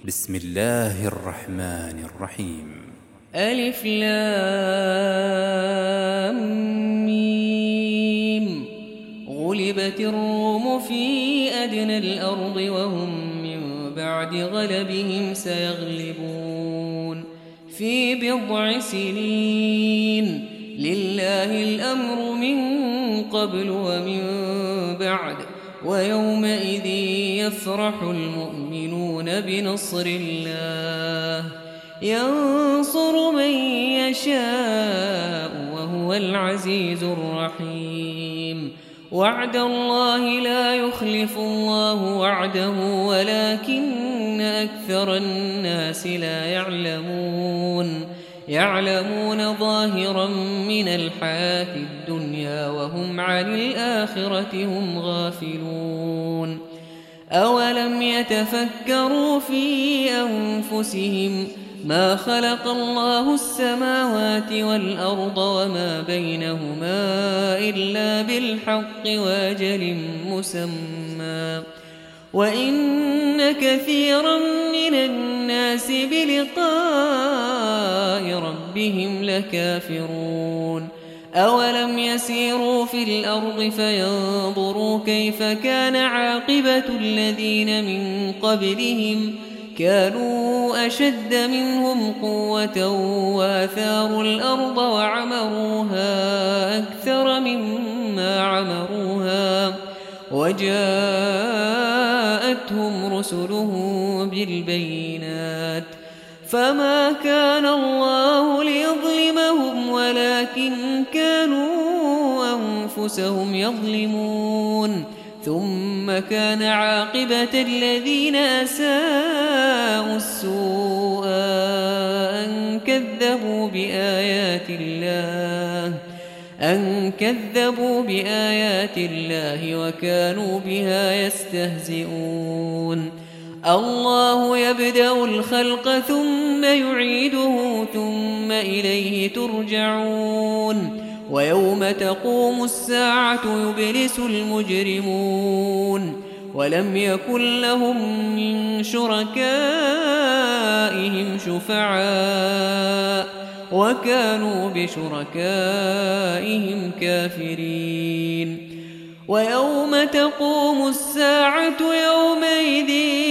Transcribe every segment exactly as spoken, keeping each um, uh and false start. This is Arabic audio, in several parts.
بسم الله الرحمن الرحيم. ألف لام ميم. غلبت الروم في أدنى الأرض وهم من بعد غلبهم سيغلبون في بضع سنين. لله الأمر من قبل ومن بعد، ويومئذ يفرح المؤمنون بنصر الله ينصر من يشاء وهو العزيز الرحيم. وعد الله لا يخلف الله وعده ولكن أكثر الناس لا يعلمون يعلمون ظاهرا من الحياة الدنيا وهم عن الآخرة هم غافلون. أولم يتفكروا في أنفسهم ما خلق الله السماوات والأرض وما بينهما إلا بالحق وأجل مسمى، وإن كثيرا من الناس بلقاء ربهم لكافرون. أولم يسيروا في الأرض فينظروا كيف كان عاقبة الذين من قبلهم كانوا أشد منهم قوة وآثاروا الأرض وعمروها أكثر مما عمروها وجاءتهم رسلهم بالبينات فما كان الله ليظلمهم ولكن كانوا أنفسهم يظلمون. ثم كان عاقبة الذين أساءوا السوء أن كذبوا بآيات الله أن كذبوا بآيات الله وكانوا بها يستهزئون. الله يبدأ الخلق ثم يعيده ثم إليه ترجعون. ويوم تقوم الساعة يبلس المجرمون ولم يكن لهم من شركائهم شفعاء وكانوا بشركائهم كافرين. ويوم تقوم الساعة يومئذ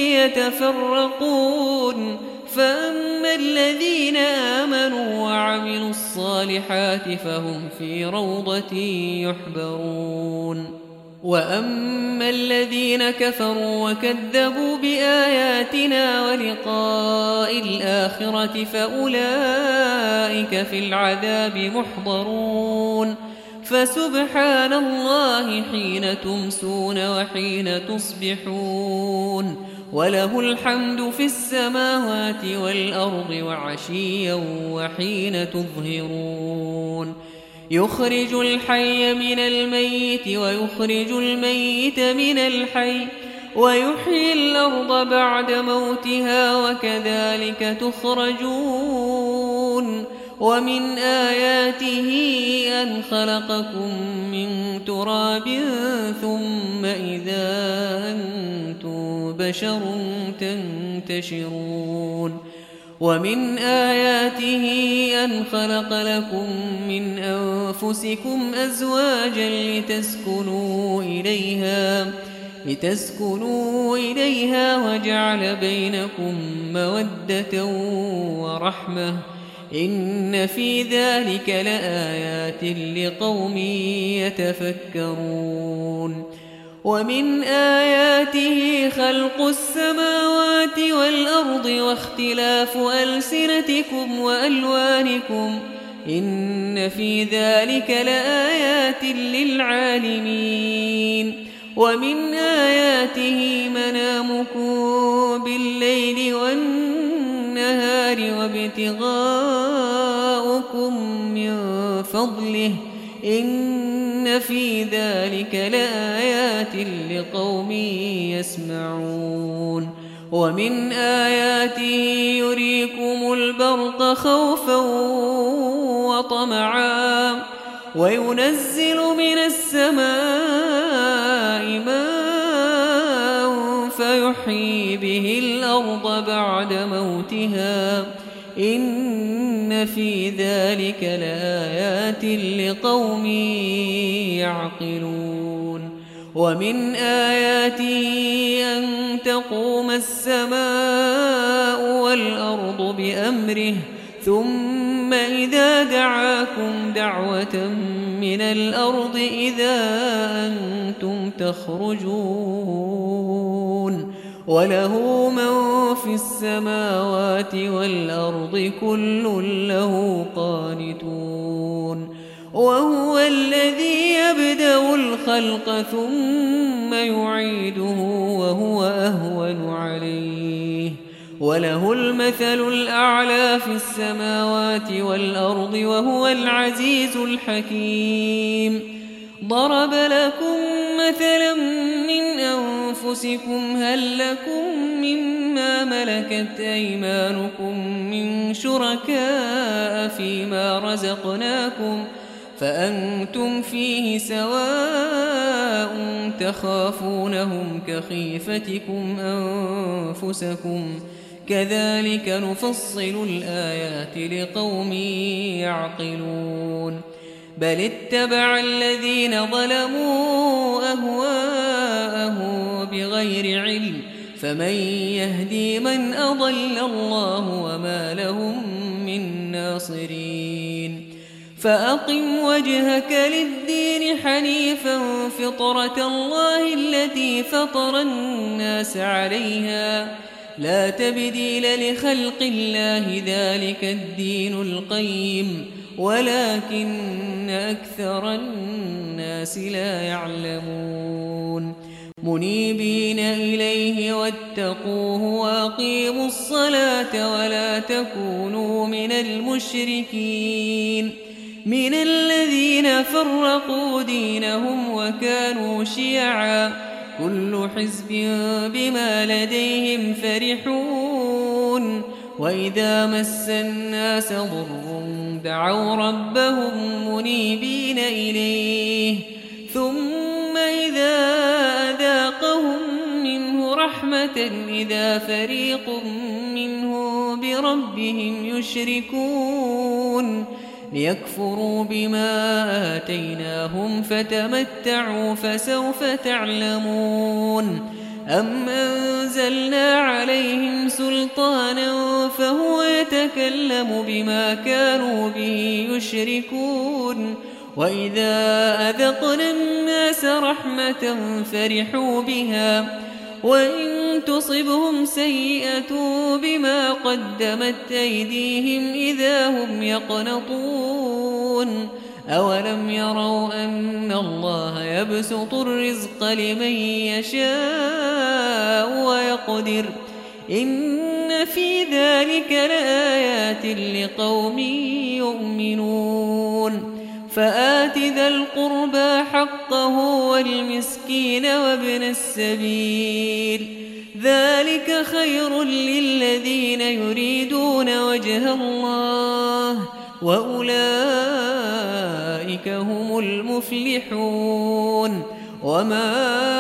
يتفرقون فأما الذين آمنوا وعملوا الصالحات فهم في روضة يحبرون، وأما الذين كفروا وكذبوا بآياتنا ولقاء الآخرة فأولئك في العذاب محضرون. فسبحان الله حين تمسون وحين تصبحون، وله الحمد في السماوات والأرض وعشيا وحين تظهرون. يخرج الحي من الميت ويخرج الميت من الحي ويحيي الأرض بعد موتها وكذلك تخرجون. ومن آياته أن خلقكم من تراب ثم إذا أنتم بشر تنتشرون. ومن آياته أن خلق لكم من أنفسكم أزواجا لتسكنوا إليها لتسكنوا إليها وجعل بينكم مودة ورحمة إن في ذلك لآيات لقوم يتفكرون. ومن آياته خلق السماوات والأرض واختلاف ألسنتكم وألوانكم إن في ذلك لآيات للعالمين. ومن آياته منامكم بالليل والنهار وابتغاؤكم من فضله إن في ذلك لآيات لقوم يسمعون. ومن آياته يريكم البرق خوفا وطمعا وينزل من السماء ماء فيحيي به الأرض الأرض بعد موتها إن في ذلك لآيات لقوم يعقلون ومن آياته أن تقوم السماء والأرض بأمره ثم إذا دعاكم دعوة من الأرض إذا أنتم تخرجون وله من في السماوات والأرض كل له قانتون وهو الذي يبدأ الخلق ثم يعيده وهو أهون عليه وله المثل الأعلى في السماوات والأرض وهو العزيز الحكيم ضرب لكم مثلا من أنفسكم هل لكم مما ملكت أيمانكم من شركاء فيما رزقناكم فأنتم فيه سواء تخافونهم كخيفتكم أنفسكم كذلك نفصل الآيات لقوم يعقلون بل اتبع الذين ظلموا أهواءهم بغير علم فمن يهدي من أضل الله وما لهم من ناصرين فأقم وجهك للدين حنيفا فطرة الله التي فطر الناس عليها لا تبديل لخلق الله ذلك الدين القيم ولكن أكثر الناس لا يعلمون منيبين إليه واتقوه وأقيموا الصلاة ولا تكونوا من المشركين من الذين فرقوا دينهم وكانوا شيعا كل حزب بما لديهم فرحون وإذا مس الناس ضر دعوا ربهم منيبين إليه ثم إذا أذاقهم منه رحمة إذا فريق منهم بربهم يشركون ليكفروا بما آتيناهم فتمتعوا فسوف تعلمون أم أنزلنا عليهم سلطانا فهو يتكلم بما كانوا به يشركون وإذا أذقنا الناس رحمة فرحوا بها وإن تصبهم سيئة بما قدمت أيديهم إذا هم يقنطون أولم يروا أن الله يبسط الرزق لمن يشاء ويقدر إن في ذلك لآيات لقوم يؤمنون فآت ذا القربى حقه والمسكين وابن السبيل ذلك خير للذين يريدون وجه الله وأولئك هم المفلحون وما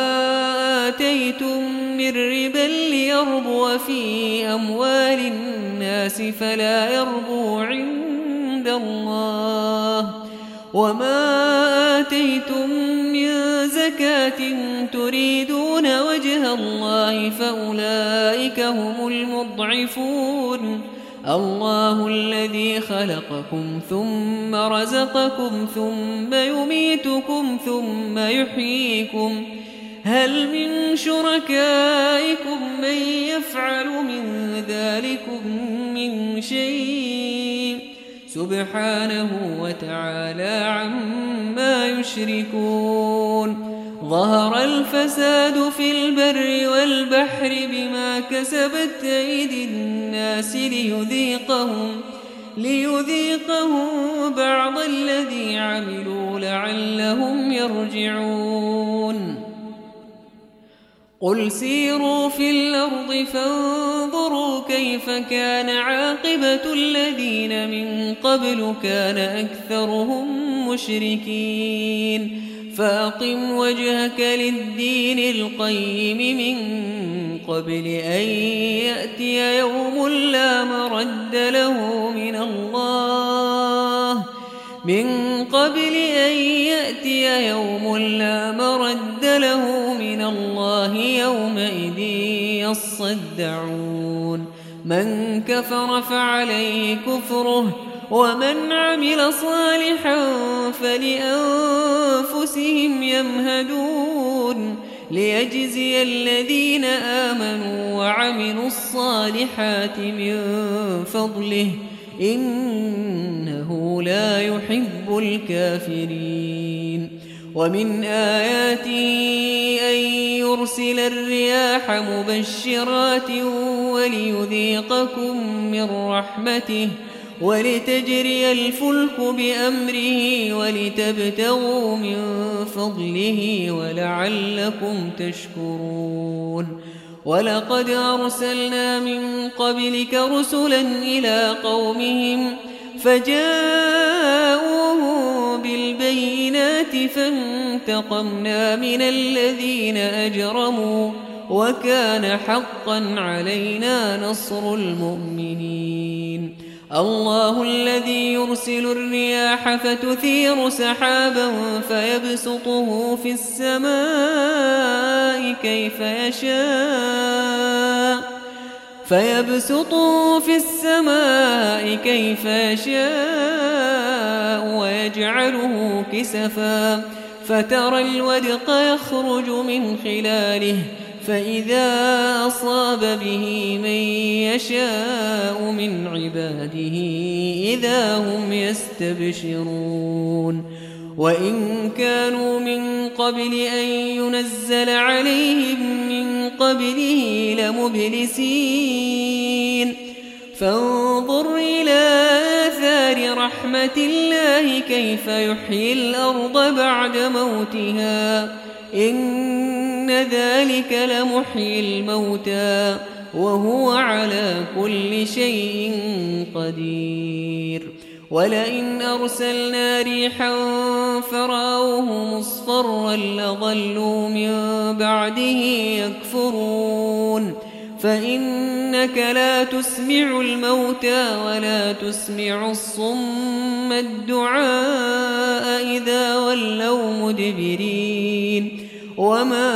آتيتم من ربا ليربو في أموال الناس فلا يربو عند الله وما آتيتم من زكاة تريدون وجه الله فأولئك هم المضعفون الله الذي خلقكم ثم رزقكم ثم يميتكم ثم يحييكم هل من شركائكم من يفعل من ذلكم من شيء سبحانه وتعالى عما يشركون ظهر الفساد في البر والبحر بما كسبت أيدي الناس ليذيقهم ليذيقهم بعض الذي عملوا لعلهم يرجعون قل سيروا في الأرض فانظروا كيف كان عاقبة الذين من قبل كان أكثرهم مشركين فأقم وجهك للدين القيم من قبل أن يأتي يوم لا مرد له من الله من قبل أن يأتي يوم لا مرد له من الله يومئذ يصدعون من كفر فعليه كفره ومن عمل صالحا فلأنفسهم يمهدون ليجزي الذين آمنوا وعملوا الصالحات من فضله إنه لا يحب الكافرين ومن آياته أن يرسل الرياح مبشرات وليذيقكم من رحمته ولتجري الفلك بأمره ولتبتغوا من فضله ولعلكم تشكرون ولقد أرسلنا من قبلك رسلا إلى قومهم فجاءوهم بالبينات فانتقمنا من الذين أجرموا وكان حقا علينا نصر المؤمنين الله الذي يرسل الرياح فتثير سحابا فيبسطه في السماء كيف يشاء فيبسطه في السماء كيف يشاء ويجعله كسفا فترى الودق يخرج من خلاله فإذا أصاب به من يشاء من عباده إذا هم يستبشرون وإن كانوا من قبل أن ينزل عليهم من قبله لمبلسين فانظر إلى آثار رحمة الله كيف يحيي الأرض بعد موتها إن ذلك لمحيي الموتى وهو على كل شيء قدير ولئن أرسلنا ريحا فرأوه مصفرا لظلوا من بعده يكفرون فإنك لا تسمع الموتى ولا تسمع الصم الدعاء إذا ولوا مدبرين وما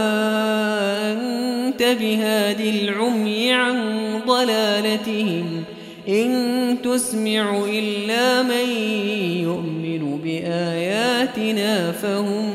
أنت بهاد العمي عن ضلالتهم إن تسمع إلا من يؤمن بآياتنا فهم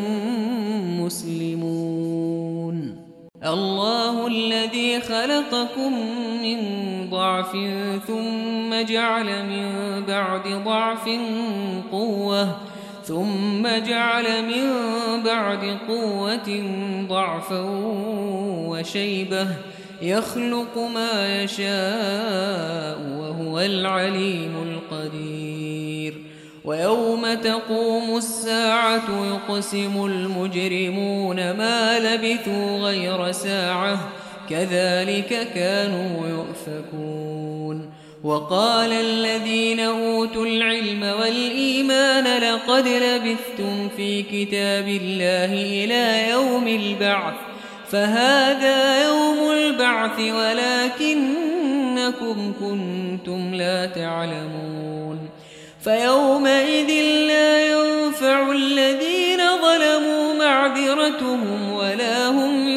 مسلمون الله الذي خلقكم من ضعف ثم جعل من بعد ضعف قوة ثم جعل من بعد قوة ضعفا وشيبة يخلق ما يشاء وهو العليم القدير ويوم تقوم الساعة يقسم المجرمون ما لبثوا غير ساعة كذلك كانوا يؤفكون وقال الذين أوتوا العلم والإيمان لقد لبثتم في كتاب الله إلى يوم البعث فهذا يوم البعث ولكنكم كنتم لا تعلمون فيومئذ لا ينفع الذين ظلموا معذرتهم ولا هم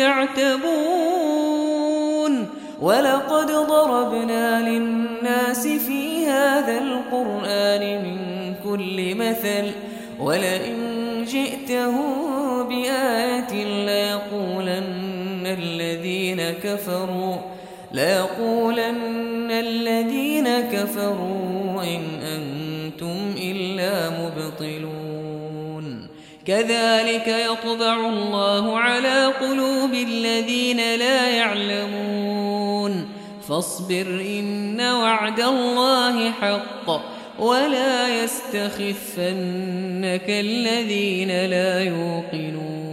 يستعتبون ولقد ضربنا للناس في هذا القرآن من كل مثل ولئن جئتهم بآية ليقولن الذين كفروا ليقولن الذين كفروا إن أنتم إلا مبطلون كذلك يطبع الله على قلوب الذين لا يعلمون فاصبر إن وعد الله حق ولا يستخفنك الذين لا يوقنون